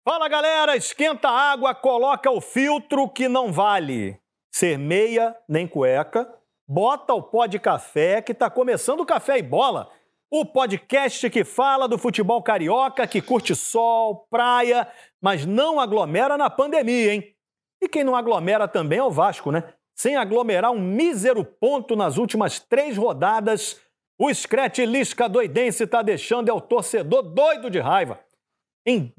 Fala, galera, esquenta a água, coloca o filtro que não vale ser meia nem cueca, bota o pó de café que tá começando o Café e Bola, o podcast que fala do futebol carioca, que curte sol, praia, mas não aglomera na pandemia, hein? E quem não aglomera também é o Vasco, né? Sem aglomerar um mísero ponto nas últimas 3 rodadas, o Screte Lisca doidense tá deixando o torcedor doido de raiva. Em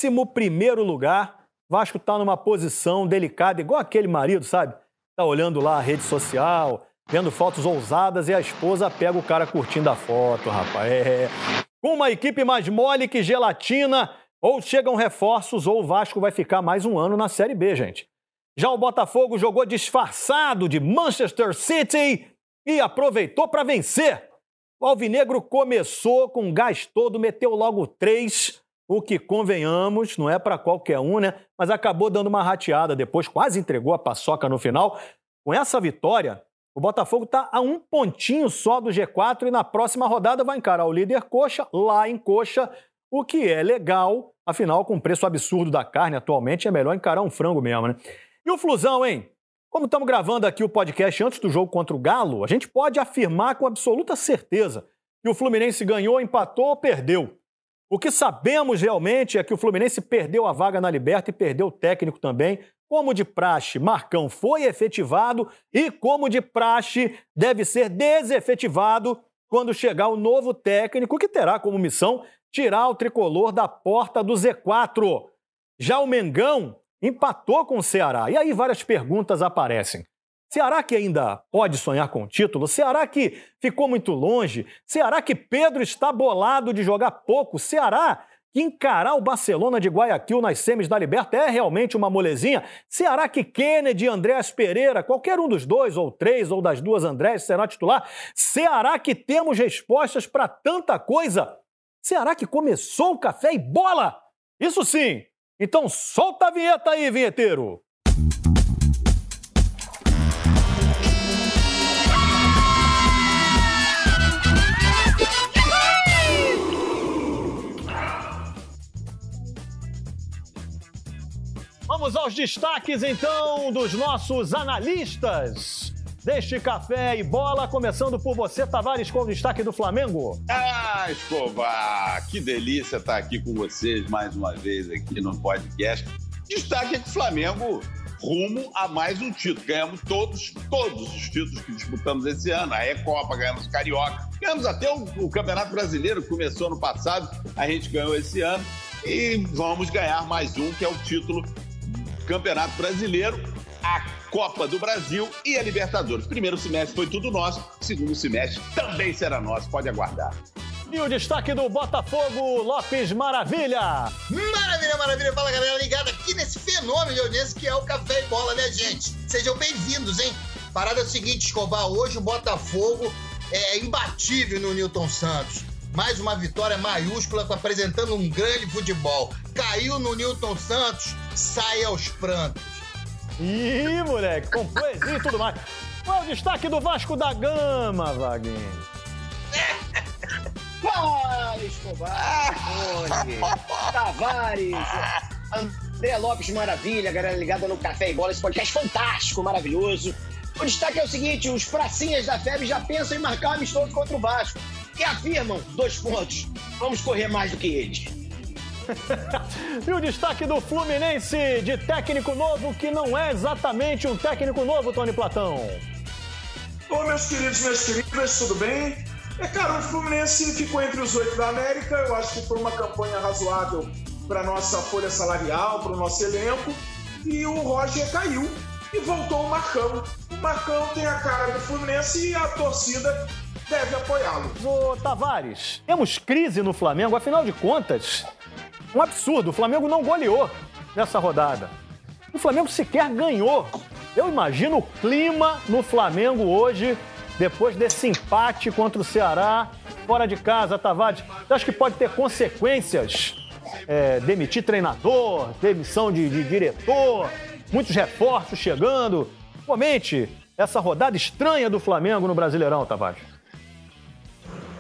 11º lugar, Vasco tá numa posição delicada, igual aquele marido, sabe? Tá olhando lá a rede social, vendo fotos ousadas e a esposa pega o cara curtindo a foto, rapaz. Com uma equipe mais mole que gelatina, ou chegam reforços ou o Vasco vai ficar mais um ano na Série B, gente. Já o Botafogo jogou disfarçado de Manchester City e aproveitou para vencer. O Alvinegro começou com gás todo, meteu logo 3, o que, convenhamos, não é para qualquer um, né? Mas acabou dando uma rateada depois, quase entregou a paçoca no final. Com essa vitória, o Botafogo está a 1 pontinho só do G4 e na próxima rodada vai encarar o líder Coxa, lá em Coxa, o que é legal. Afinal, com o preço absurdo da carne atualmente, é melhor encarar um frango mesmo, né? E o Flusão, hein? Como estamos gravando aqui o podcast antes do jogo contra o Galo, a gente pode afirmar com absoluta certeza que o Fluminense ganhou, empatou ou perdeu. O que sabemos realmente é que o Fluminense perdeu a vaga na Liberta e perdeu o técnico também. Como de praxe, Marcão foi efetivado e, como de praxe, deve ser desefetivado quando chegar o novo técnico que terá como missão tirar o tricolor da porta do Z4. Já o Mengão empatou com o Ceará. E aí várias perguntas aparecem. Ceará que ainda pode sonhar com o título? Ceará que ficou muito longe? Ceará que Pedro está bolado de jogar pouco? Ceará que encarar o Barcelona de Guayaquil nas semis da Liberta é realmente uma molezinha? Ceará que Kennedy e Andréas Pereira, qualquer um dos 2 ou 3 ou das 2 Andrés será titular? Ceará que temos respostas para tanta coisa? Ceará que começou o Café e Bola? Isso sim! Então solta a vinheta aí, vinheteiro! Vamos aos destaques, então, dos nossos analistas deste Café e Bola, começando por você, Tavares, com o destaque do Flamengo. Ah, Escobar, que delícia estar aqui com vocês mais uma vez aqui no podcast. Destaque é que o Flamengo rumo a mais um título. Ganhamos todos os títulos que disputamos esse ano. A Recopa, ganhamos o Carioca, ganhamos até o Campeonato Brasileiro, que começou no passado, a gente ganhou esse ano. E vamos ganhar mais um, que é o título Campeonato Brasileiro, a Copa do Brasil e a Libertadores. Primeiro semestre foi tudo nosso, segundo semestre também será nosso, pode aguardar. E o destaque do Botafogo, Lopes Maravilha. Maravilha, maravilha. Fala, galera, ligada aqui nesse fenômeno de audiência que é o Café e Bola, né, gente? Sejam bem-vindos, hein? Parada é o seguinte, Escobar, hoje o Botafogo é imbatível no Nilton Santos. Mais uma vitória maiúscula, apresentando um grande futebol. Caiu no Nilton Santos, sai aos prantos. Ih, moleque, com poesia e tudo mais. Qual é o destaque do Vasco da Gama, Vaguinho? Fala, Escobar, Tavares, André Lopes Maravilha, galera ligada no Café e Bola, esse podcast fantástico, maravilhoso. O destaque é o seguinte, os pracinhas da FEB já pensam em marcar um amistoso contra o Vasco e afirmam, 2 pontos, vamos correr mais do que eles. E o destaque do Fluminense, de técnico novo, que não é exatamente um técnico novo, Tony Platão. Ô, meus queridos, minhas queridas, tudo bem? Cara, o Fluminense ficou entre os 8 da América, eu acho que foi uma campanha razoável para a nossa folha salarial, para o nosso elenco, e o Roger caiu e voltou o Marcão. O Marcão tem a cara do Fluminense e a torcida deve apoiá-lo. Ô, Tavares, temos crise no Flamengo, afinal de contas, um absurdo, o Flamengo não goleou nessa rodada. O Flamengo sequer ganhou. Eu imagino o clima no Flamengo hoje, depois desse empate contra o Ceará, fora de casa, Tavares. Você acha que pode ter consequências? Demitir treinador, demissão de diretor, muitos reforços chegando. Comente essa rodada estranha do Flamengo no Brasileirão, Tavares.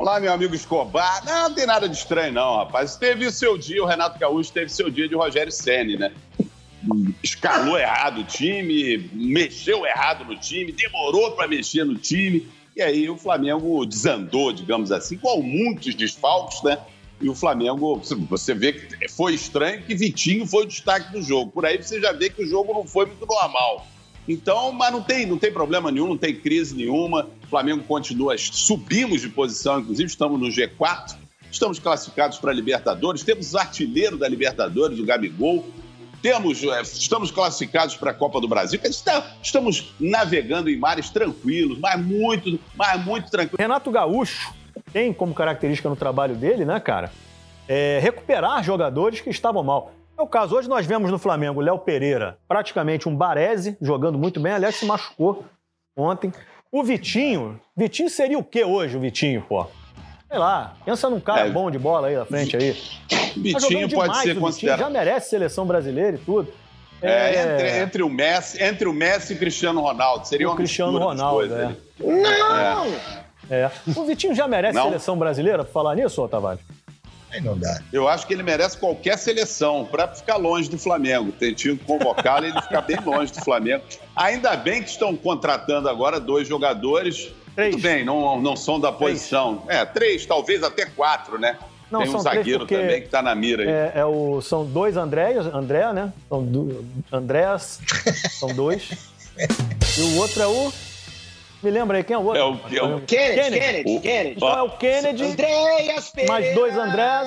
Olá, meu amigo Escobar. Não tem nada de estranho, não, rapaz. Teve o seu dia, o Renato Gaúcho teve seu dia de Rogério Ceni, né? Escalou errado o time, mexeu errado no time, demorou para mexer no time. E aí o Flamengo desandou, digamos assim, com muitos desfalques, né? E o Flamengo, você vê que foi estranho que Vitinho foi o destaque do jogo. Por aí você já vê que o jogo não foi muito normal. Então, mas não tem problema nenhum, não tem crise nenhuma. O Flamengo continua, subimos de posição, inclusive estamos no G4, estamos classificados para a Libertadores, temos o artilheiro da Libertadores, o Gabigol, estamos classificados para a Copa do Brasil. Estamos navegando em mares tranquilos, mas muito tranquilos. Renato Gaúcho tem como característica no trabalho dele, né, cara, recuperar jogadores que estavam mal. É o caso, hoje nós vemos no Flamengo o Léo Pereira, praticamente um Baresi, jogando muito bem, aliás, se machucou ontem. O Vitinho seria o quê hoje, o Vitinho, pô? Sei lá, pensa num cara bom de bola aí na frente aí. Vitinho pode ser considerado. Já merece seleção brasileira e tudo. Entre o Messi e o Cristiano Ronaldo. Seria uma Cristiano Ronaldo, Não! O Vitinho já merece seleção brasileira, pra falar nisso, ô Tavares? Aí não dá. Eu acho que ele merece qualquer seleção para ficar longe do Flamengo. Tinha que convocá-lo e ele ficar bem longe do Flamengo. Ainda bem que estão contratando agora 2 jogadores. 3. Tudo bem, não são da posição. 3, talvez até 4, né? Não, tem um zagueiro também que está na mira aí. São 2 André, né? Andréas, são 2. E o outro é o... Me lembra aí, quem é o outro? Kennedy. Então é o Kennedy. Andréas Pereira. Mais 2 Andrés.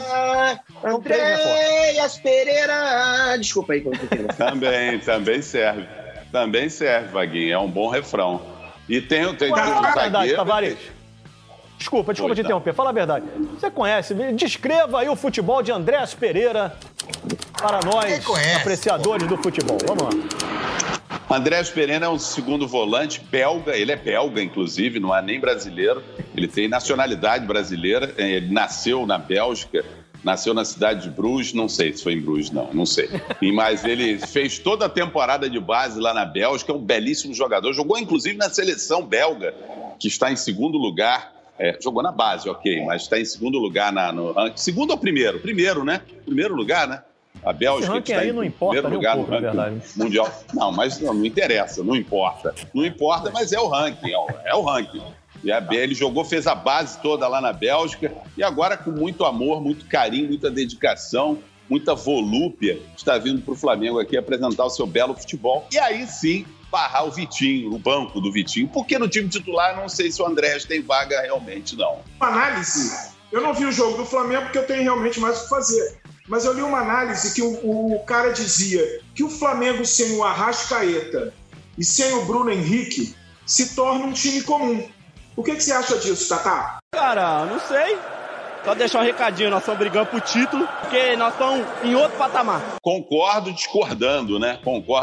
Andréas Pereira. Desculpa aí. Também serve. Também serve, Vaguinho. É um bom refrão. E tem um zagueiro... Tavares. Desculpa te interromper. Fala a verdade. Você conhece? Descreva aí o futebol de Andréas Pereira para nós, apreciadores do futebol. Vamos lá. Andréas Pereira é um segundo volante belga, ele é belga, inclusive, não é nem brasileiro. Ele tem nacionalidade brasileira, ele nasceu na Bélgica, nasceu na cidade de Bruges, não sei se foi em Bruges, não sei. Mas ele fez toda a temporada de base lá na Bélgica, é um belíssimo jogador, jogou inclusive na seleção belga, que está em segundo lugar. Jogou na base, ok, mas está em segundo lugar segundo ou primeiro? Primeiro, né? Primeiro lugar, né? A Bélgica esse ranking aí não importa nem um pouco, na verdade. Mundial. Não, mas não interessa, não importa. Não importa, mas é o ranking, é o ranking. E ele jogou, fez a base toda lá na Bélgica e agora com muito amor, muito carinho, muita dedicação, muita volúpia, está vindo para o Flamengo aqui apresentar o seu belo futebol. E aí sim, barrar o Vitinho, o banco do Vitinho, porque no time titular não sei se o Andrés tem vaga realmente, não. Análise, eu não vi o jogo do Flamengo porque eu tenho realmente mais o que fazer. Mas eu li uma análise que o cara dizia que o Flamengo sem o Arrascaeta e sem o Bruno Henrique se torna um time comum. O que você acha disso, Tatá? Cara, não sei. Só deixar um recadinho, nós estamos brigando pro título, porque nós estamos em outro patamar. Concordo discordando, né?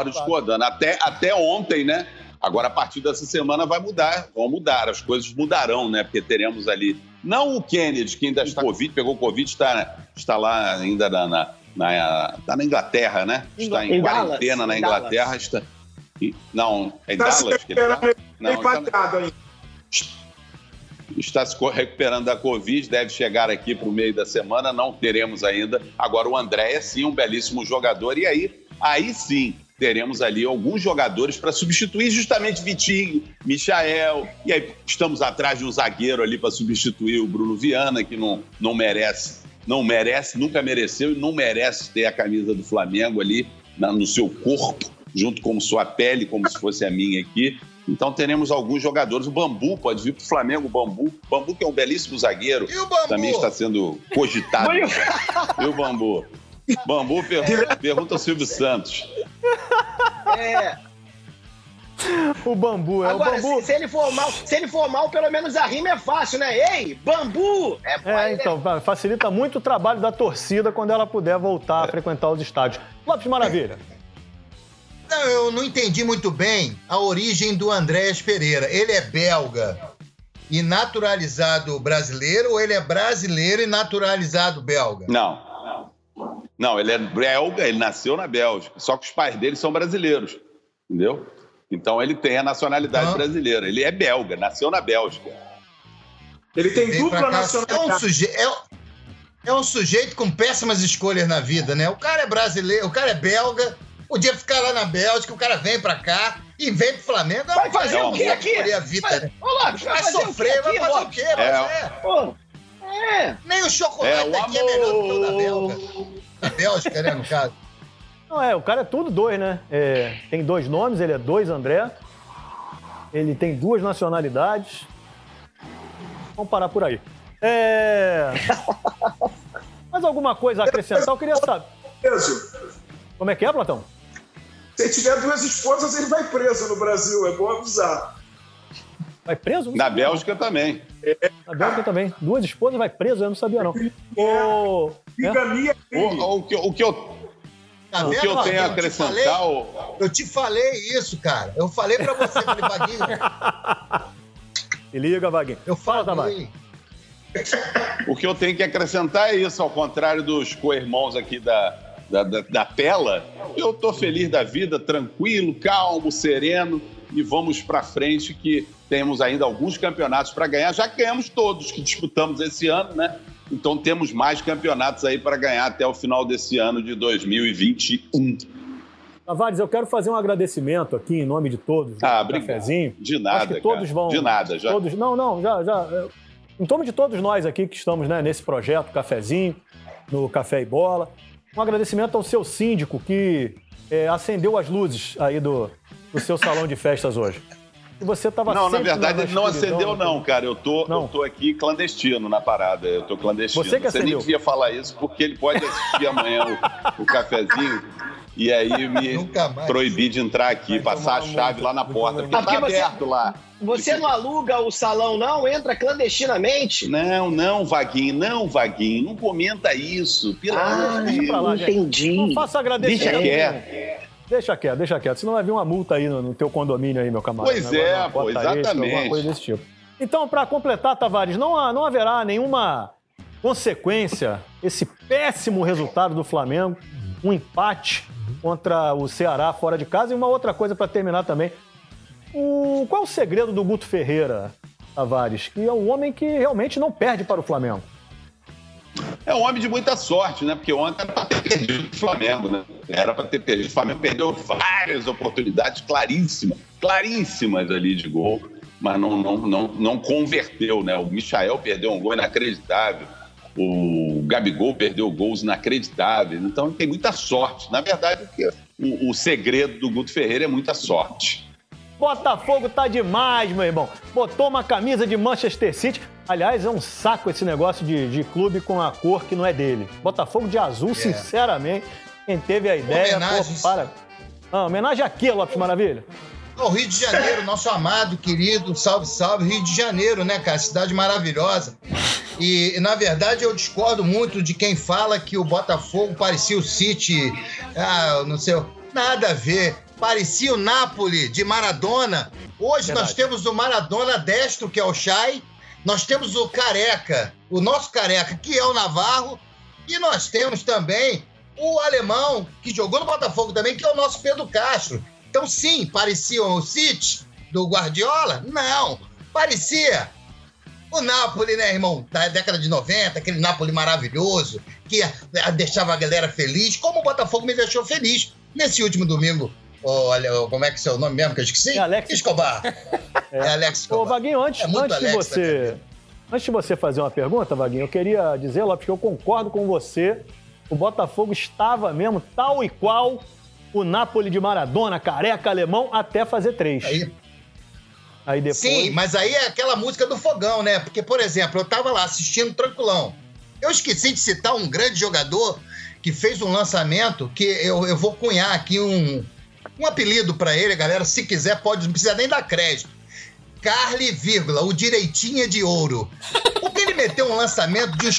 Até ontem, né? Agora, a partir dessa semana vão mudar, as coisas mudarão, né? Porque teremos ali, não o Kennedy, que ainda está Covid, pegou Covid, está lá ainda está na Inglaterra, né? Está em quarentena na Inglaterra. Não, é em Dallas que ele está? Está se recuperando da Covid, deve chegar aqui para o meio da semana, não teremos ainda. Agora, o André é sim um belíssimo jogador, e aí sim, teremos ali alguns jogadores para substituir justamente Vitinho, Michael, e aí estamos atrás de um zagueiro ali para substituir o Bruno Viana, que não merece, nunca mereceu e não merece ter a camisa do Flamengo ali no seu corpo, junto com sua pele, como se fosse a minha aqui. Então teremos alguns jogadores. O Bambu pode vir para o Flamengo, o Bambu que é um belíssimo zagueiro, também está sendo cogitado. E o Bambu? Bambu pergunta ao Silvio Santos. O Bambu, Agora, o Bambu. Se ele for mal, pelo menos a rima é fácil, né? Ei, Bambu! Então, facilita muito o trabalho da torcida quando ela puder voltar a frequentar os estádios. Lopes Maravilha. Não, eu não entendi muito bem a origem do Andréas Pereira. Ele é belga e naturalizado brasileiro ou ele é brasileiro e naturalizado belga? Não, ele é belga, ele nasceu na Bélgica, só que os pais dele são brasileiros, entendeu? Então ele tem a nacionalidade brasileira. Ele é belga, nasceu na Bélgica. Ele tem dupla nacionalidade. É um sujeito com péssimas escolhas na vida, né? O cara é brasileiro, o cara é belga, podia ficar lá na Bélgica, o cara vem pra cá e vem pro Flamengo. Vai fazer o quê aqui? A vida, né? Ô, Lopes, vai sofrer, vai fazer o quê? Nem o chocolate aqui é melhor do que o da Bélgica. Da Bélgica, né, no caso. Não, o cara é tudo dois, né? Tem 2 nomes, ele é 2 André. Ele tem 2 nacionalidades. Vamos parar por aí. Mais alguma coisa a acrescentar? Eu queria saber. Preso. Como é que é, Platão? Se ele tiver 2 esposas, ele vai preso no Brasil. É bom avisar. Vai preso? Na Bélgica também. Na Bélgica também. 2 esposas vai preso, eu não sabia, não. Bigamia. O que eu tenho a acrescentar... Eu te falei isso, cara. Eu falei pra você, falei, Vaguinho. Se liga, Vaguinho. Eu falo também. O que eu tenho que acrescentar é isso, ao contrário dos co-irmãos aqui da tela. Eu tô feliz da vida, tranquilo, calmo, sereno, e vamos pra frente que temos ainda alguns campeonatos para ganhar. Já ganhamos todos que disputamos esse ano, né? Então temos mais campeonatos aí para ganhar até o final desse ano de 2021. Tavares, eu quero fazer um agradecimento aqui em nome de todos. Obrigado. Cafezinho. De nada, acho que todos vão. De nada, já. Todos, já. Em nome de todos nós aqui que estamos, né, nesse projeto Cafezinho, no Café e Bola. Um agradecimento ao seu síndico que acendeu as luzes aí do seu salão de festas hoje. E você estava Não, na verdade ele não acendeu não, cara. Eu tô aqui clandestino na parada. Eu tô clandestino. Você que acendeu. Você nem devia falar isso porque ele pode assistir amanhã o cafezinho e aí me proibir de entrar aqui, passar a chave lá na porta. Porque tá aberto lá. Você não aluga o salão, não? Entra clandestinamente? Não, Vaguinho. Não comenta isso. Entendi. Não faça agradecimento. Deixa quieto. Deixa quieto. Senão vai vir uma multa aí no teu condomínio aí, meu camarada. Pois é, pô, exatamente. Alguma coisa desse tipo. Então, para completar, Tavares, não haverá nenhuma consequência esse péssimo resultado do Flamengo, um empate contra o Ceará fora de casa. E uma outra coisa para terminar também. Qual é o segredo do Guto Ferreira, Tavares? Que é um homem que realmente não perde para o Flamengo. É um homem de muita sorte, né? Porque ontem era para ter perdido o Flamengo, né? Era para ter perdido. O Flamengo perdeu várias oportunidades claríssimas ali de gol, mas não converteu, né? O Michael perdeu um gol inacreditável, o Gabigol perdeu gols inacreditáveis, então tem muita sorte. Na verdade, o segredo do Guto Ferreira é muita sorte. Botafogo tá demais, meu irmão. Botou uma camisa de Manchester City. Aliás, é um saco esse negócio de clube com a cor que não é dele. Botafogo de azul, sinceramente. Quem teve a ideia... Homenagem a quê, Lopes Maravilha? Ao Rio de Janeiro, nosso amado, querido, salve, salve, Rio de Janeiro, né, cara? Cidade maravilhosa. E, na verdade, eu discordo muito de quem fala que o Botafogo parecia o City, não sei, nada a ver. Parecia o Napoli de Maradona. Hoje nós temos o Maradona destro, que é o Chay. Nós temos o Careca, o nosso Careca, que é o Navarro. E nós temos também o alemão, que jogou no Botafogo também, que é o nosso Pedro Castro. Então, sim, parecia o City do Guardiola? Não, parecia o Napoli, né, irmão? Da década de 90, aquele Napoli maravilhoso, que deixava a galera feliz, como o Botafogo me deixou feliz nesse último domingo. Como é que é o seu nome mesmo que eu esqueci? Alex Escobar. Alex Escobar. Ô, Vaguinho, antes de você fazer uma pergunta, Vaguinho, eu queria dizer, Lopes, que eu concordo com você. O Botafogo estava mesmo tal e qual o Napoli de Maradona, Careca, alemão, até fazer 3. Aí depois... Sim, mas aí é aquela música do fogão, né? Porque, por exemplo, eu tava lá assistindo tranquilão. Eu esqueci de citar um grande jogador que fez um lançamento que eu vou cunhar aqui um apelido pra ele, galera. Se quiser, não precisa nem dar crédito. Carly, o direitinha de ouro. Porque ele meteu um lançamento de uns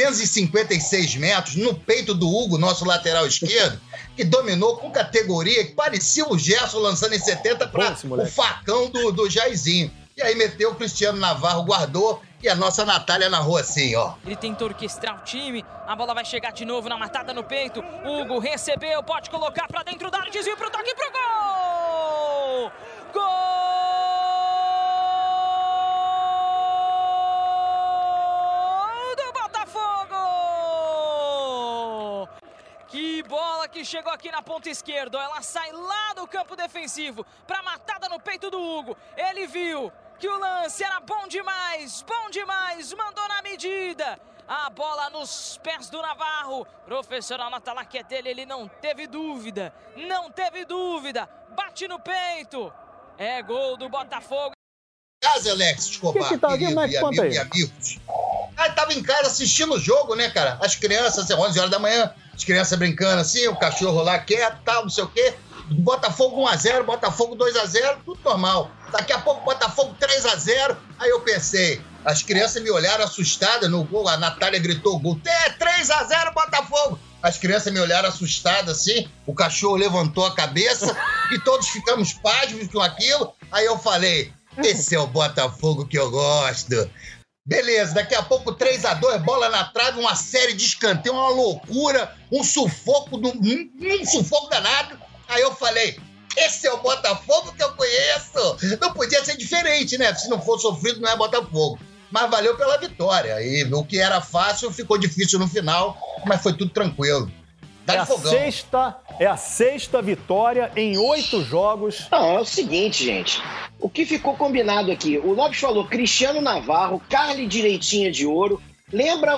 456 metros no peito do Hugo, nosso lateral esquerdo, que dominou com categoria, que parecia o Gerson lançando em 70 para o facão do Jairzinho. E aí meteu o Cristiano Navarro, guardou, e a nossa Natália narrou assim, ó. Ele tentou orquestrar o time, a bola vai chegar de novo na matada no peito. Hugo recebeu, pode colocar pra dentro da área, desvio pro toque pro gol! Gol! Ele chegou aqui na ponta esquerda, ela sai lá do campo defensivo pra matada no peito do Hugo. Ele viu que o lance era bom demais, mandou na medida. A bola nos pés do Navarro. Profissional nota lá que é dele, ele não teve dúvida. Bate no peito. É gol do Botafogo. Casa, Alex Escobar, querido, e amigos. Tava em casa assistindo o jogo, né, cara? As crianças, 11 horas da manhã, as crianças brincando assim, o cachorro lá quieto, tal, não sei o quê. Botafogo 1-0, Botafogo 2-0, tudo normal. Daqui a pouco, Botafogo 3-0. Aí eu pensei, as crianças me olharam assustadas no gol, a Natália gritou gol. 3-0, Botafogo! As crianças me olharam assustadas assim, o cachorro levantou a cabeça e todos ficamos pasmos com aquilo. Aí eu falei, esse é o Botafogo que eu gosto. Beleza, daqui a pouco 3-2, bola na trave, uma série de escanteio, uma loucura, um sufoco danado. Aí eu falei, esse é o Botafogo que eu conheço. Não podia ser diferente, né? Se não for sofrido, não é Botafogo. Mas valeu pela vitória. E o que era fácil ficou difícil no final, mas foi tudo tranquilo. É a sexta vitória em 8 jogos. Não, é o seguinte, gente. O que ficou combinado aqui? O Lopes falou Cristiano Navarro, Carly Direitinha de Ouro. Lembra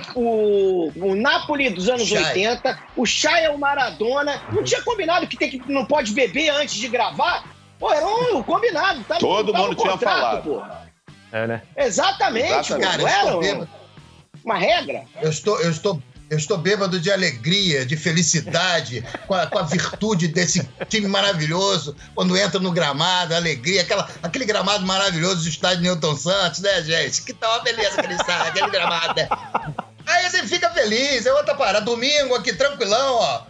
o Napoli dos anos 80? O Chay é o Maradona. Não tinha combinado que não pode beber antes de gravar? Pô, era um combinado. Todo mundo tinha falado. Pô. É, né? Exatamente. Cara, não era uma regra. Eu estou bêbado de alegria, de felicidade, com a virtude desse time maravilhoso. Quando entra no gramado, a alegria, aquele gramado maravilhoso do estádio Newton Santos, né, gente? Que tal uma beleza aquele gramado, né? Aí você fica feliz, é outra parada. Domingo aqui, tranquilão, ó.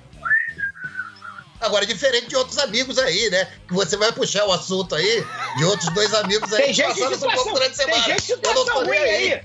Agora, diferente de outros amigos aí, né? Que você vai puxar o assunto aí, de outros 2 amigos aí. Tem gente de situação, ruim aí.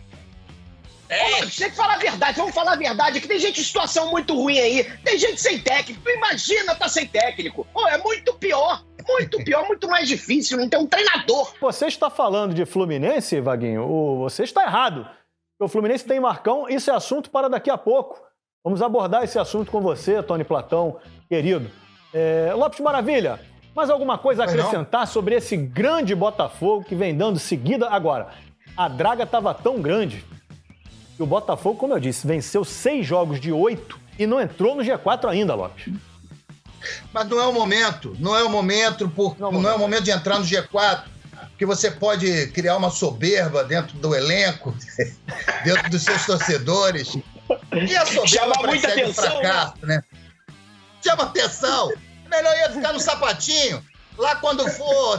Tem que falar a verdade, vamos falar a verdade, que tem gente de situação muito ruim aí, tem gente sem técnico, imagina tá sem técnico. Pô, é muito pior, muito mais difícil, não tem um treinador. Você está falando de Fluminense, Vaguinho, você está errado. O Fluminense tem Marcão, isso é assunto para daqui a pouco. Vamos abordar esse assunto com você, Tony Platão, querido. Lopes Maravilha, mais alguma coisa a acrescentar sobre esse grande Botafogo que vem dando seguida? Agora, a draga estava tão grande que o Botafogo, como eu disse, venceu 6 jogos de 8 e não entrou no G4 ainda, Lopes. Mas não é o momento de entrar no G4, porque você pode criar uma soberba dentro do elenco, dentro dos seus torcedores. E a soberba precede o fracasso, né? Chama atenção. Melhor ia ficar no sapatinho. Lá quando for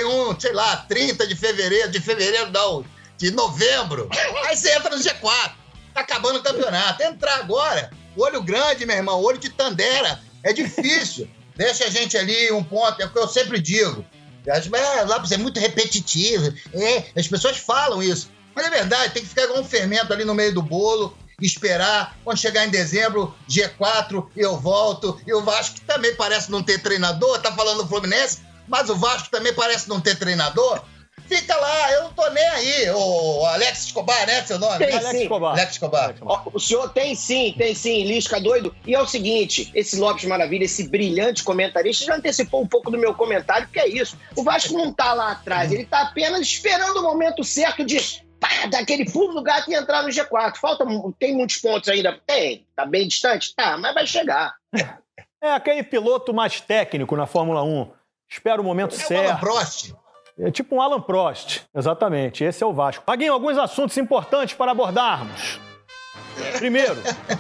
30 de fevereiro não, de novembro. Aí você entra no G4. Tá acabando o campeonato. Entrar agora, olho grande, meu irmão, olho de Tandera. É difícil. Deixa a gente ali um ponto, é o que eu sempre digo. Lápis é muito repetitivo. As pessoas falam isso. Mas é verdade, tem que ficar com um fermento ali no meio do bolo. Esperar, quando chegar em dezembro, G4, eu volto. E o Vasco também parece não ter treinador, tá falando do Fluminense, mas o Vasco também parece não ter treinador. Fica lá, eu não tô nem aí. O Alex Escobar, né, seu nome? Alex Escobar. O senhor tem sim, Lisca doido. E é o seguinte, esse Lopes Maravilha, esse brilhante comentarista, já antecipou um pouco do meu comentário, porque é isso. O Vasco não tá lá atrás, ele tá apenas esperando o momento certo de daquele pulo do gato e entrar no G4. Tem muitos pontos ainda? Tem. Tá bem distante? Tá, mas vai chegar. É aquele piloto mais técnico na Fórmula 1. Espera o momento certo. Alan Prost. É tipo um Alan Prost. Exatamente. Esse é o Vasco. Vaguinho, alguns assuntos importantes para abordarmos. Primeiro.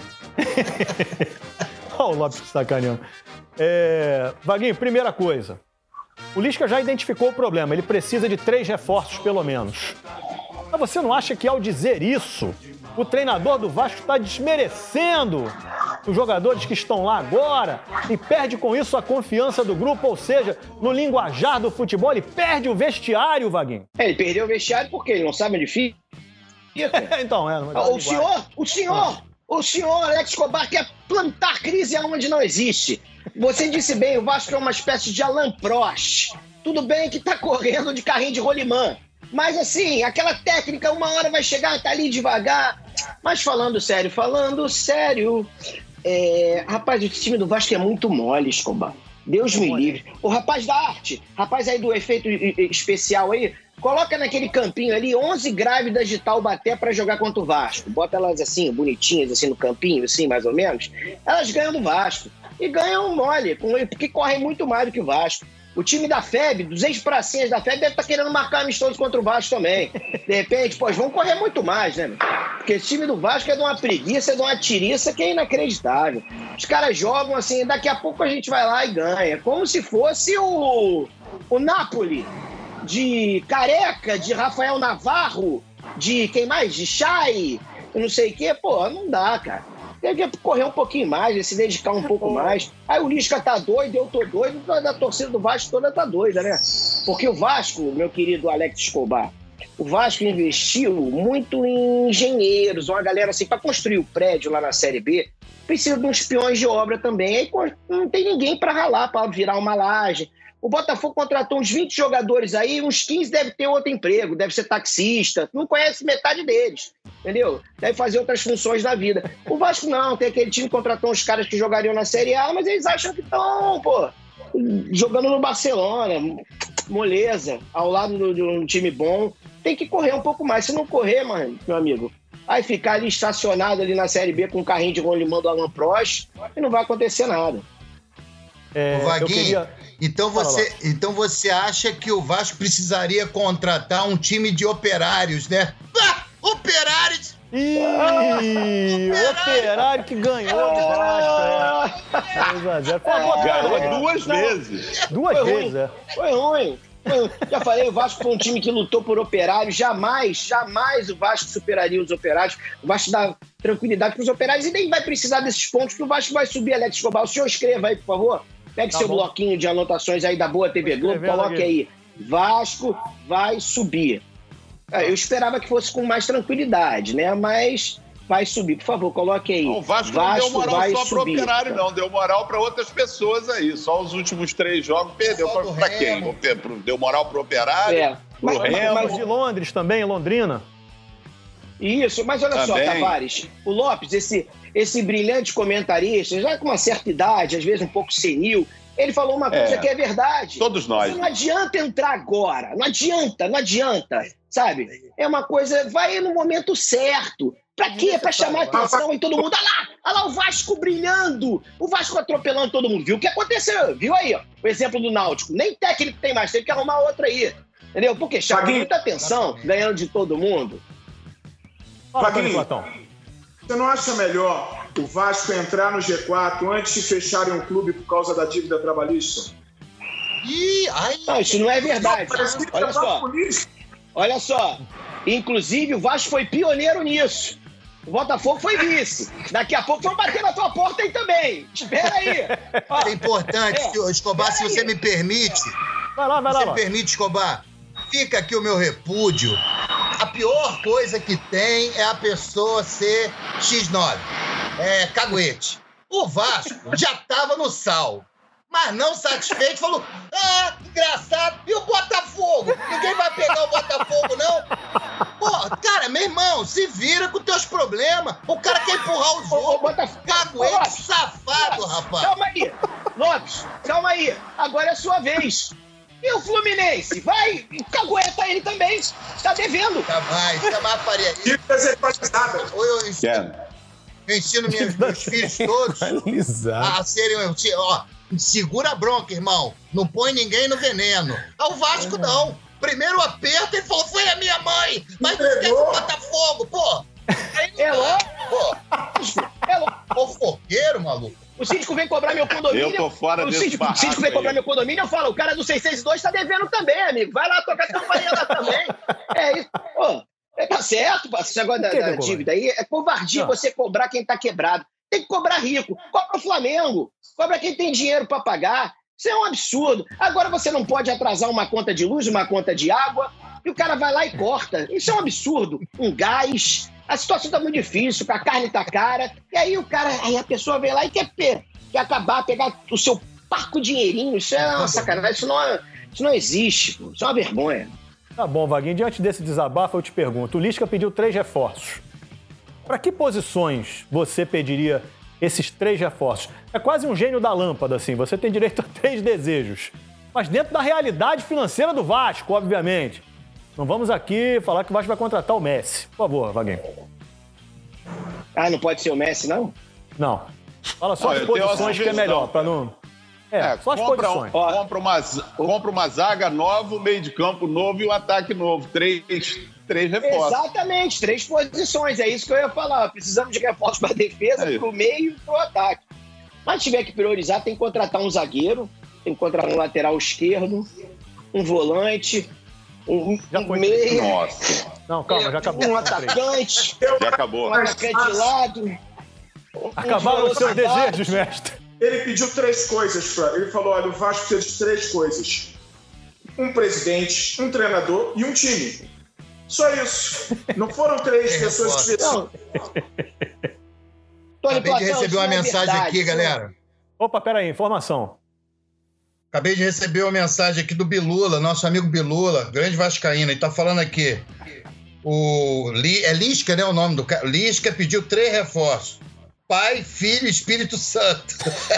Olha o Lopes sacaneando. Vaguinho, primeira coisa. O Lisca já identificou o problema. Ele precisa de 3 reforços, pelo menos. Mas você não acha que, ao dizer isso, o treinador do Vasco está desmerecendo os jogadores que estão lá agora e perde com isso a confiança do grupo? Ou seja, no linguajar do futebol, ele perde o vestiário, Vaguinho? Ele perdeu o vestiário porque ele não sabe onde fica. Então, o senhor Alex Escobar quer plantar crise aonde não existe. Você disse bem, o Vasco é uma espécie de Alan Prost. Tudo bem que tá correndo de carrinho de rolimã. Mas assim, aquela técnica, uma hora vai chegar, tá ali devagar. Mas falando sério, Rapaz, o time do Vasco é muito mole, Escobar. Deus me livre. O rapaz da arte, rapaz aí do efeito especial aí, coloca naquele campinho ali 11 grávidas de Taubaté pra jogar contra o Vasco. Bota elas assim, bonitinhas, assim, no campinho, assim, mais ou menos. Elas ganham do Vasco. E ganham mole, porque correm muito mais do que o Vasco. O time da FEB, dos ex-pracinhas da FEB, deve estar querendo marcar amistoso contra o Vasco também. De repente, pô, vão correr muito mais, né? Porque esse time do Vasco é de uma preguiça, é de uma tiriça que é inacreditável. Os caras jogam assim, daqui a pouco a gente vai lá e ganha. Como se fosse o Napoli, de Careca, de Rafael Navarro, de quem mais? De Chay, não sei o quê. Pô, não dá, cara. Tem que correr um pouquinho mais, se dedicar um pouco mais. Aí o Lisca tá doido, eu tô doido, a torcida do Vasco toda tá doida, né? Porque o Vasco, meu querido Alex Escobar, o Vasco investiu muito em engenheiros, uma galera assim, para construir o prédio lá na Série B, precisa de uns peões de obra também. Aí não tem ninguém para ralar, para virar uma laje. O Botafogo contratou uns 20 jogadores aí, uns 15 deve ter outro emprego, deve ser taxista, não conhece metade deles, entendeu? Deve fazer outras funções da vida. O Vasco não, tem aquele time que contratou uns caras que jogariam na Série A, mas eles acham que estão, jogando no Barcelona, moleza, ao lado de um time bom. Tem que correr um pouco mais. Se não correr, mano, meu amigo, aí ficar ali estacionado ali na Série B com um carrinho de rolimão do Alan Prost, e não vai acontecer nada. Vaguinho, então você acha que o Vasco precisaria contratar um time de operários, né? Operários! Operário que ganhou do Vasco. Ganhou 2 vezes. Duas vezes, é. Foi ruim. Já falei, o Vasco foi um time que lutou por operários. Jamais o Vasco superaria os operários. O Vasco dá tranquilidade para os operários e nem vai precisar desses pontos, porque o Vasco vai subir, Alex Escobar. O senhor escreva aí, por favor. Pegue seu bloquinho de anotações aí da Boa TV Globo, coloque aí. Vasco vai subir. Eu esperava que fosse com mais tranquilidade, né? Mas vai subir. Por favor, coloque aí. O Vasco não deu moral só para o Operário, não. Deu moral para outras pessoas aí. Só os últimos 3 jogos perdeu para quem? Deu moral para o Operário? Mas de Londres também, Londrina. Isso, mas olha só, Tavares, o Lopes, esse brilhante comentarista, já com uma certa idade, às vezes um pouco senil, ele falou uma coisa que é verdade. Todos nós. Não adianta entrar agora, não adianta, sabe? É uma coisa, vai no momento certo. Pra quê? Pra chamar atenção e todo mundo, olha lá o Vasco brilhando, o Vasco atropelando todo mundo. Viu o que aconteceu? Viu aí, ó, o exemplo do Náutico. Nem técnico tem mais, teve que arrumar outra aí. Entendeu? Porque chama muita atenção, ganhando de todo mundo. Vaguinho, você não acha melhor o Vasco entrar no G4 antes de fecharem o clube por causa da dívida trabalhista? Não, isso não é verdade. Olha só. Inclusive, o Vasco foi pioneiro nisso. O Botafogo foi vice. Daqui a pouco vão bater na tua porta aí também. Espera aí. É importante, Escobar, se você me permite. Vai lá. Me permite, Escobar. Fica aqui o meu repúdio. A pior coisa que tem é a pessoa ser X9. É caguete. O Vasco já tava no sal. Mas não satisfeito, falou, engraçado, e o Botafogo? Ninguém vai pegar o Botafogo, não? Pô, cara, meu irmão, se vira com teus problemas. O cara quer empurrar os outros. Caguete safado, rapaz. Calma aí, Lopes, calma aí. Agora é a sua vez. E o Fluminense? Vai, cagueta ele também. Tá devendo. Jamais faria isso. Eu ensino meus filhos todos a serem... segura a bronca, irmão. Não põe ninguém no veneno. O Vasco não. Primeiro aperto, ele falou, foi a minha mãe. Mas tu quer que o Botafogo, pô? É louco. Ô, fogueiro, maluco. O síndico vem cobrar meu condomínio. Eu tô fora desse barraco. O síndico vem cobrar meu condomínio, eu falo, o cara do 662 tá devendo também, amigo. Vai lá tocar a campanha lá também. É isso. Pô, tá certo, esse negócio da dívida aí. É covardia você cobrar quem tá quebrado. Tem que cobrar rico. Cobra o Flamengo. Cobra quem tem dinheiro pra pagar. Isso é um absurdo. Agora você não pode atrasar uma conta de luz, uma conta de água, e o cara vai lá e corta. Isso é um absurdo. Um gás. A situação tá muito difícil, a carne tá cara, e aí a pessoa vem lá e quer acabar, pegar o seu parco dinheirinho. Isso é uma sacanagem, isso não existe, pô. Isso é uma vergonha. Tá bom, Vaguinho, diante desse desabafo eu te pergunto, o Lisca pediu 3 reforços. Para que posições você pediria esses 3 reforços. É quase um gênio da lâmpada, assim. Você tem direito a 3 desejos. Mas dentro da realidade financeira do Vasco, obviamente. Não vamos aqui falar que o Vasco vai contratar o Messi. Por favor, Vaguinho. Ah, não pode ser o Messi, não? Não. Fala só as posições que é melhor, para não... só as posições. Compra uma zaga nova, um meio de campo novo e um ataque novo. 3 reforços. Exatamente, 3 posições. É isso que eu ia falar. Precisamos de reforços para a defesa, para o meio e para o ataque. Mas se tiver que priorizar, tem que contratar um zagueiro, tem que contratar um lateral esquerdo, um volante, um meio. Nossa. Não, calma, já acabou. Um atacante. Já acabou. Um atacante de lado. Acabaram os seus desejos, mestre. Ele pediu 3 coisas, Fran. Ele falou, olha, o Vasco precisa de 3 coisas. Um presidente, um treinador e um time. Só isso. Não foram 3 pessoas que fizeram. Acabei de receber uma mensagem aqui, galera. Opa, peraí, informação. Acabei de receber uma mensagem aqui do Bilula, nosso amigo Bilula, grande vascaíno. Ele tá falando aqui. É Lisca, né, o nome do cara? Lisca pediu 3 reforços. Pai, Filho e Espírito Santo.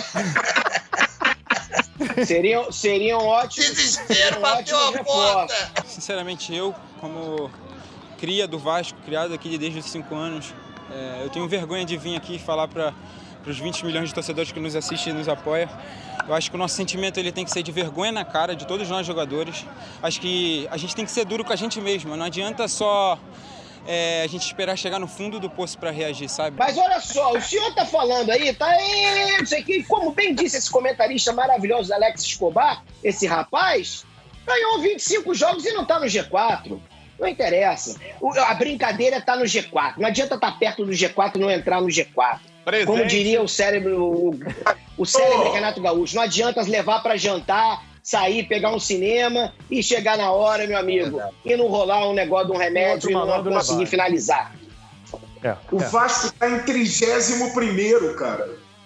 Seriam ótimos. Desespero, bateu a porta. Sinceramente, eu, como cria do Vasco, criado aqui desde os 5 anos, eu tenho vergonha de vir aqui falar para os 20 milhões de torcedores que nos assistem e nos apoiam. Eu acho que o nosso sentimento ele tem que ser de vergonha na cara de todos nós jogadores. Acho que a gente tem que ser duro com a gente mesmo. Não adianta só a gente esperar chegar no fundo do poço para reagir, sabe? Mas olha só, o senhor tá falando aí, não sei o que, como bem disse esse comentarista maravilhoso, Alex Escobar, esse rapaz, ganhou 25 jogos e não tá no G4. Não interessa. A brincadeira tá no G4. Não adianta estar perto do G4 e não entrar no G4. Presente. Como diria o cérebro Renato Gaúcho, não adianta levar para jantar, sair, pegar um cinema e chegar na hora, meu amigo, e não rolar um negócio de um remédio e não conseguir finalizar. O Vasco está em 31º, cara.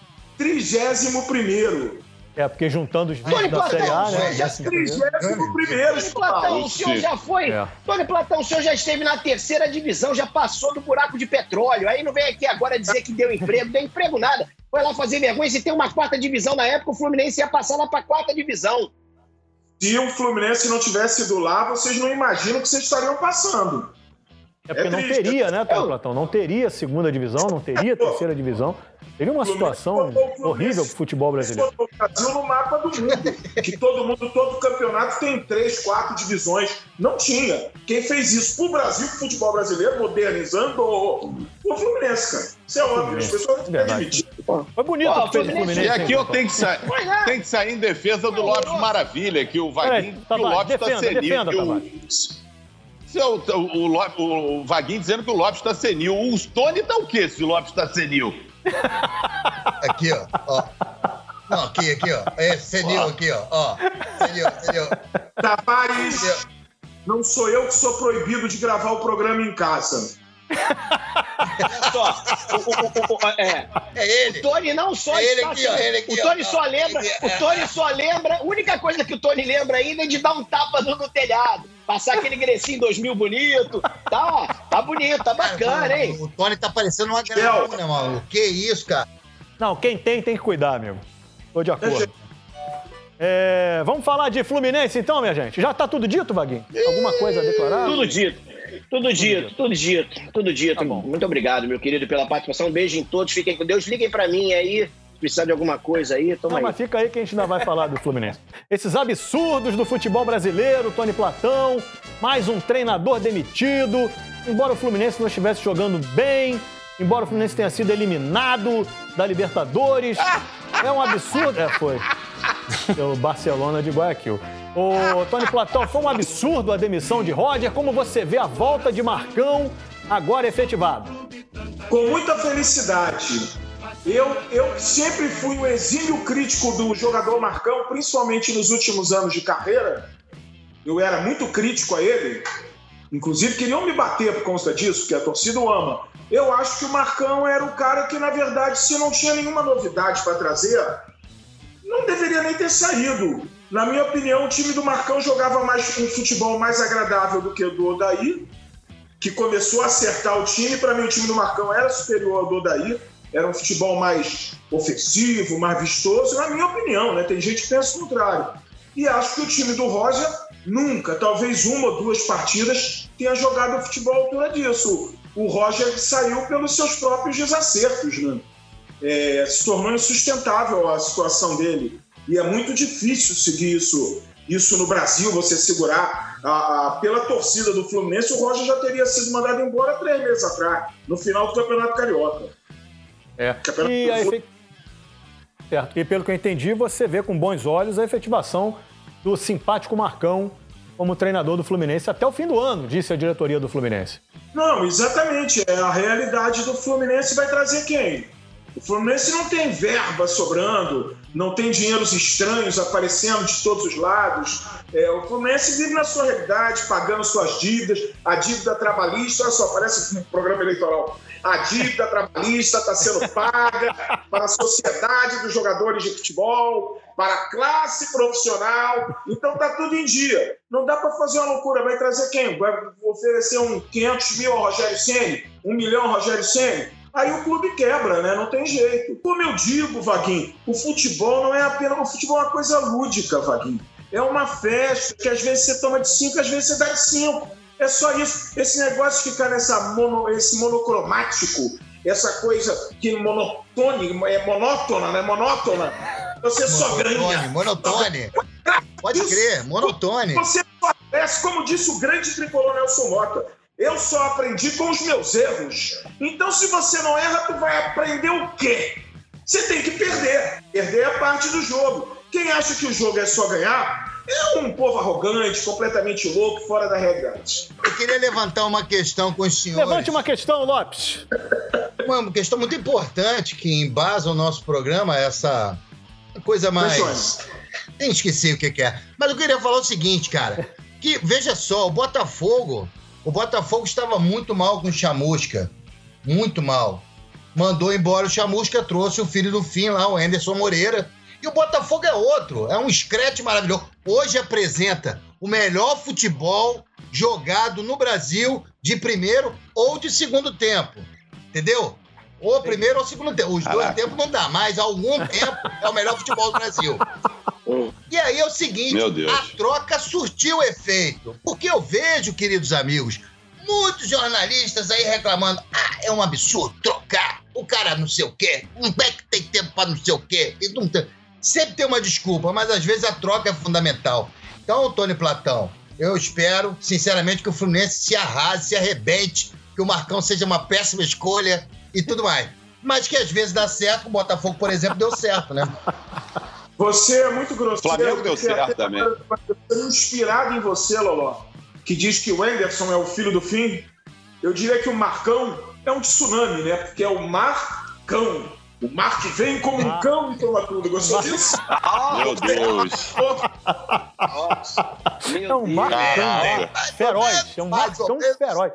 31º. Porque juntando os 20 da Série A, né? 31º. Platão, o senhor já foi. Tony Platão, o senhor já esteve na 3ª divisão, já passou do buraco de petróleo. Aí não vem aqui agora dizer que deu emprego. Deu emprego nada. Foi lá fazer vergonha. Se tem uma 4ª divisão na época, o Fluminense ia passar lá para a 4ª divisão. Se o Fluminense não tivesse ido lá, vocês não imaginam o que vocês estariam passando. Porque não teria, né, Platão? Não teria 2ª divisão, não teria 3ª divisão. Teria uma situação horrível pro futebol brasileiro. O Brasil no mapa do mundo. Que todo campeonato tem 3, 4 divisões. Não tinha. Quem fez isso pro Brasil, pro futebol brasileiro, modernizando, o Fluminense, cara. Isso é óbvio. As pessoas não têm admitido. Foi bonito o que fez o Fluminense. E aqui eu tenho que sair em defesa do Lopes Maravilha, que o Vaguinho, que o Lopes está senil. O Vaguinho dizendo que o Lopes está senil. O Tony tá o quê se o Lopes está senil? Aqui, ó. Não, aqui, ó. É senil aqui, ó. Senil. Tavares, não sou eu que sou proibido de gravar o programa em casa. É ele. O Tony não só ele está... aqui, ó, ele aqui, o Tony ó. só lembra... O Tony só lembra... A única coisa que o Tony lembra ainda é de dar um tapa no telhado. Passar aquele Grecinho 2000 bonito. Tá bonito, tá bacana, hein? O Tony tá parecendo uma gravura, maluco. Que isso, cara? Não, quem tem que cuidar, amigo. Tô de acordo. Vamos falar de Fluminense, então, minha gente? Já tá tudo dito, Vaguinho? Alguma coisa a declarar? Tudo dito. Tá bom. Muito obrigado, meu querido, pela participação. Um beijo em todos. Fiquem com Deus. Liguem pra mim aí. Se precisar de alguma coisa aí, toma aí. Mas fica aí que a gente ainda vai falar do Fluminense. Esses absurdos do futebol brasileiro, Tony Platão, mais um treinador demitido. Embora o Fluminense não estivesse jogando bem, embora o Fluminense tenha sido eliminado da Libertadores, é um absurdo. Foi. Pelo Barcelona de Guayaquil. Ô, Tony Platão, foi um absurdo a demissão de Roger. Como você vê a volta de Marcão agora efetivado? Com muita felicidade. Eu sempre fui um exímio crítico do jogador Marcão, principalmente nos últimos anos de carreira. Eu era muito crítico a ele. Inclusive, queriam me bater por conta disso, porque a torcida o ama. Eu acho que o Marcão era o cara que, na verdade, se não tinha nenhuma novidade para trazer, não deveria nem ter saído. Na minha opinião, o time do Marcão jogava mais um futebol mais agradável do que o do Odair, que começou a acertar o time. Para mim, o time do Marcão era superior ao do Odair. era um futebol mais ofensivo, mais vistoso, na minha opinião, né? Tem gente que pensa o contrário. E acho que o time do Roger nunca, talvez 1 ou 2 partidas, tenha jogado futebol à altura disso. O Roger saiu pelos seus próprios desacertos, né? Se tornou insustentável a situação dele. E é muito difícil seguir isso no Brasil, você segurar. Pela torcida do Fluminense, o Roger já teria sido mandado embora 3 meses atrás, no final do Campeonato Carioca. Certo. E pelo que eu entendi, você vê com bons olhos a efetivação do simpático Marcão como treinador do Fluminense até o fim do ano, disse a diretoria do Fluminense. Não, exatamente. A realidade do Fluminense vai trazer quem? O Fluminense não tem verba sobrando, não tem dinheiros estranhos aparecendo de todos os lados. O Fluminense vive na sua realidade, pagando suas dívidas, a dívida trabalhista, olha só, parece um programa eleitoral. A dívida trabalhista está sendo paga para a sociedade dos jogadores de futebol, para a classe profissional. Então está tudo em dia. Não dá para fazer uma loucura. Vai trazer quem? Vai oferecer 500 mil ao Rogério Ceni? 1 milhão ao Rogério Ceni? Aí o clube quebra, né? Não tem jeito. Como eu digo, Vaguinho, o futebol não é apenas... O futebol é uma coisa lúdica, Vaguinho. É uma festa que às vezes você toma de 5, às vezes você dá de 5. É só isso. Esse negócio de ficar esse monocromático, essa coisa que é monótona, né? Monótona. Você só ganha. Monotone. Pode crer, monotone. Você só cresce, como disse o grande tricolor Nelson Mota. Eu só aprendi com os meus erros. Então, se você não erra, tu vai aprender o quê? Você tem que perder. Perder é parte do jogo. Quem acha que o jogo é só ganhar é um povo arrogante, completamente louco, fora da realidade. Eu queria levantar uma questão com os senhores. Levante uma questão, Lopes. Uma questão muito importante que embasa o nosso programa, essa coisa mais... Nem esqueci o que é. Mas eu queria falar o seguinte, cara. Que, veja só, o Botafogo estava muito mal com o Chamusca. Muito mal. Mandou embora o Chamusca, trouxe o filho do Fim lá, o Anderson Moreira. E o Botafogo é outro, é um escrete maravilhoso. Hoje apresenta o melhor futebol jogado no Brasil de primeiro ou de segundo tempo. Entendeu? Ou primeiro ou segundo tempo. Os dois tempos não dá, mas há algum tempo é o melhor futebol do Brasil. E aí é o seguinte, a troca surtiu efeito. Porque eu vejo, queridos amigos, muitos jornalistas aí reclamando, é um absurdo trocar, o cara não sei o quê, não é que tem tempo pra não sei o quê. Sempre tem uma desculpa, mas às vezes a troca é fundamental. Então, Tony Platão, eu espero, sinceramente, que o Fluminense se arrase, se arrebente, que o Marcão seja uma péssima escolha e tudo mais. Mas que às vezes dá certo, o Botafogo, por exemplo, deu certo, né? Você é muito grosseiro. Flamengo deu certo também. Inspirado em você, Loló, que diz que o Anderson é o filho do Fim, eu diria que o Marcão é um tsunami, né? Porque é o Marcão. O mar que vem como um cão e toma tudo. Gostou disso? Meu Deus. Nossa. É um Marcão feroz. É um Marcão feroz.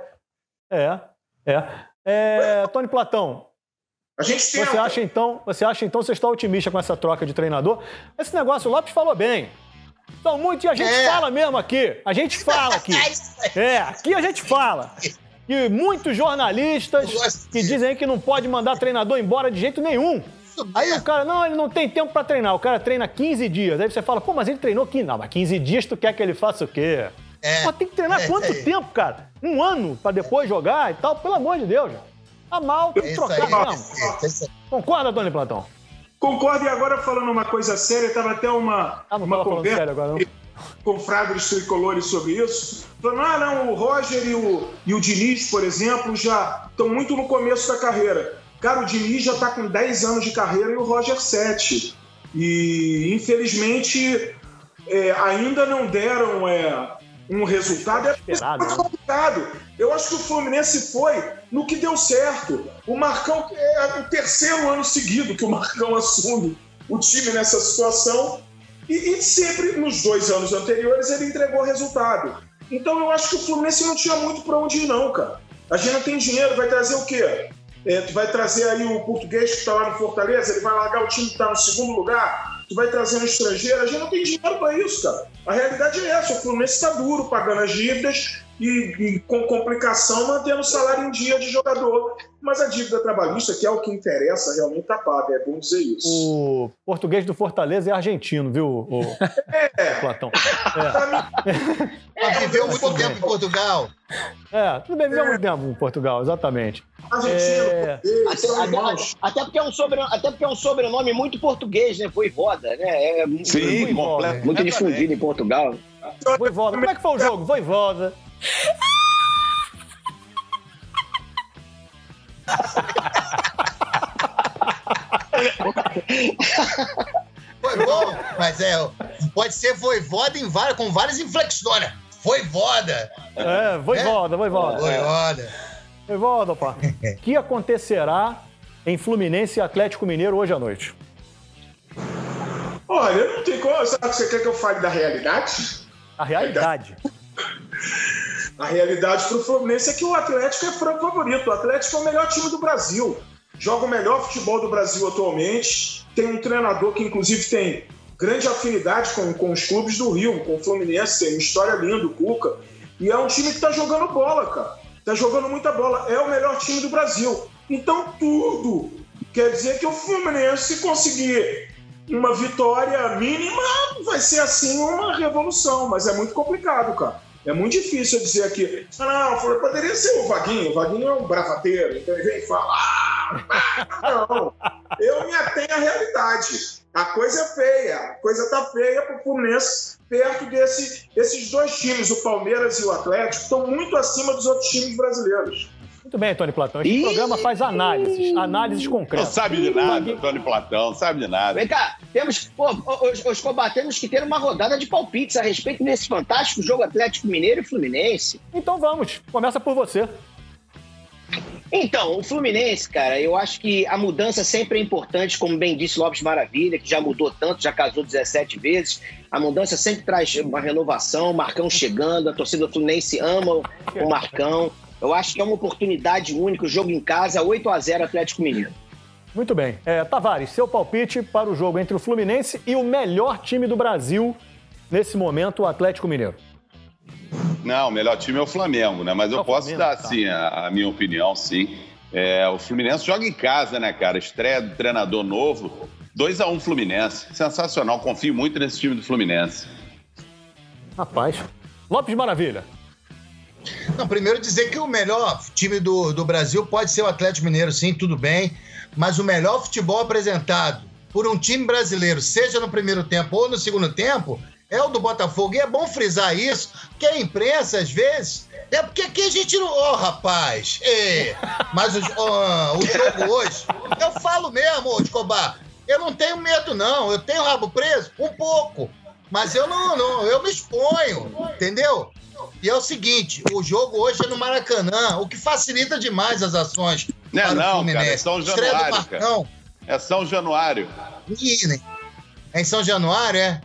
Tony Platão, a gente você acha então, você está otimista com essa troca de treinador? Esse negócio o Lopes falou bem. Então, muito, e a gente fala mesmo aqui. A gente fala aqui. Aqui a gente fala. E muitos jornalistas que dizem que não pode mandar treinador embora de jeito nenhum. Aí o cara, não, ele não tem tempo pra treinar. O cara treina 15 dias. Aí você fala, pô, mas ele treinou 15. Não, mas 15 dias tu quer que ele faça o quê? Pô, tem que treinar quanto tempo, cara? 1 ano pra depois jogar e tal? Pelo amor de Deus, já. Tá mal, tem que trocar mesmo. Concorda, Tony Platão? Concordo, e agora falando uma coisa séria, tava até uma conversa sério agora, não? Com frades tricolores sobre isso, falando, o Roger e o Diniz, por exemplo, já estão muito no começo da carreira. Cara, o Diniz já está com 10 anos de carreira e o Roger 7. E, infelizmente, ainda não deram um resultado. É muito complicado. Eu acho que o Fluminense foi no que deu certo. O Marcão é o 3º ano seguido que o Marcão assume o time nessa situação. E sempre, nos 2 anos anteriores, ele entregou resultado. Então, eu acho que o Fluminense não tinha muito para onde ir, não, cara. A gente não tem dinheiro, vai trazer o quê? Tu vai trazer aí o português que está lá no Fortaleza, ele vai largar o time que está no 2º lugar, tu vai trazer um estrangeiro, a gente não tem dinheiro para isso, cara. A realidade é essa, o Fluminense está duro, pagando as dívidas, e com complicação mantendo o salário em dia de jogador. Mas a dívida trabalhista, que é o que interessa, realmente está paga, é bom dizer isso. O português do Fortaleza é argentino, viu, Platão? Viveu muito tempo em Portugal. Tudo bem, viveu muito tempo em Portugal, exatamente. Até porque é um sobrenome muito português, né? Voivoda, né? Sim, completo. Muito difundido em Portugal. Voivoda. Como é que foi o jogo? Voivoda. Foi bom, mas pode ser voivoda com várias inflexões. Voivoda. Voivoda. Voivoda, pá. O que acontecerá em Fluminense e Atlético Mineiro hoje à noite? Olha, não tem como. Sabe que você quer que eu fale da realidade? A realidade. A realidade para o Fluminense é que o Atlético é franco favorito. O Atlético é o melhor time do Brasil. Joga o melhor futebol do Brasil atualmente. Tem um treinador que, inclusive, tem grande afinidade com os clubes do Rio, com o Fluminense. Tem uma história linda, o Cuca. E é um time que está jogando bola, cara. Está jogando muita bola. É o melhor time do Brasil. Então, tudo quer dizer que o Fluminense, se conseguir uma vitória mínima, vai ser, assim, uma revolução. Mas é muito complicado, cara. É muito difícil eu dizer aqui, poderia ser o Vaguinho é um bravateiro, então ele vem falar, não, eu me atenho à realidade, a coisa é feia, a coisa tá feia pro Fluminense, perto desses dois times, o Palmeiras e o Atlético, estão muito acima dos outros times brasileiros. Muito bem, Tony Platão. Este programa faz análises concretas. Não sabe de nada, Tony Platão, não sabe de nada. Vem cá, temos que ter uma rodada de palpites a respeito desse fantástico jogo Atlético Mineiro e Fluminense. Então vamos, começa por você. Então, o Fluminense, cara, eu acho que a mudança sempre é importante, como bem disse Lopes Maravilha, que já mudou tanto, já casou 17 vezes. A mudança sempre traz uma renovação, o Marcão chegando, a torcida do Fluminense ama o Marcão. Eu acho que é uma oportunidade única, o jogo em casa, 8-0 Atlético Mineiro. Muito bem. Tavares, seu palpite para o jogo entre o Fluminense e o melhor time do Brasil nesse momento, o Atlético Mineiro. Não, o melhor time é o Flamengo, né? Mas eu posso dar, sim, a minha opinião, sim. O Fluminense joga em casa, né, cara? Estreia do treinador novo, 2-1 Fluminense. Sensacional, confio muito nesse time do Fluminense. Rapaz. Lopes Maravilha. Não, primeiro dizer que o melhor time do Brasil pode ser o Atlético Mineiro, sim, tudo bem, mas o melhor futebol apresentado por um time brasileiro, seja no primeiro tempo ou no segundo tempo, é o do Botafogo. E é bom frisar isso, porque a imprensa, às vezes, é porque aqui a gente não... rapaz! Mas o jogo hoje, eu falo mesmo, Escobar, eu não tenho medo, não. Eu tenho rabo preso? Um pouco. Mas eu não, eu me exponho, entendeu? E é o seguinte, o jogo hoje é no Maracanã, o que facilita demais as ações para o Fluminense. Cara, é São Januário, cara. É São Januário. É em São Januário, é?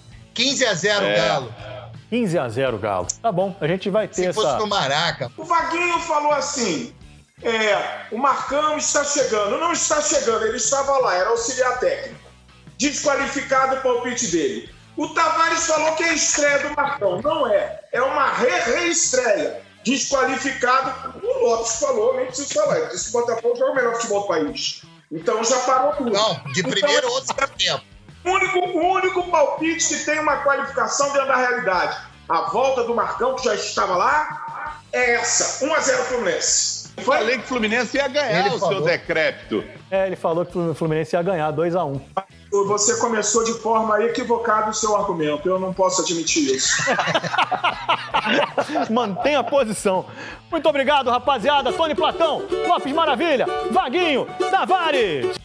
15-0 Galo. 15-0 Galo. Tá bom, a gente vai ter Se fosse no Maraca. O Vaguinho falou assim, o Marcão está chegando. Não está chegando, ele estava lá, era auxiliar técnico. Desqualificado o palpite dele. O Tavares falou que é a estreia do Marcão. Não é. É uma reestreia. Desqualificado. O Lopes falou, nem preciso falar. Ele disse que o Botafogo joga o melhor futebol do país. Então já parou tudo. Não, de primeiro ou segundo tempo. O único palpite que tem uma qualificação dentro da realidade. A volta do Marcão, que já estava lá, é essa. 1-0 Fluminense. Falei que o Fluminense ia ganhar seu decrépito. Ele falou que o Fluminense ia ganhar 2-1. Você começou de forma equivocada o seu argumento. Eu não posso admitir isso. Mantenha a posição. Muito obrigado, rapaziada. Tony Platão, Lopes Maravilha, Vaguinho, Tavares.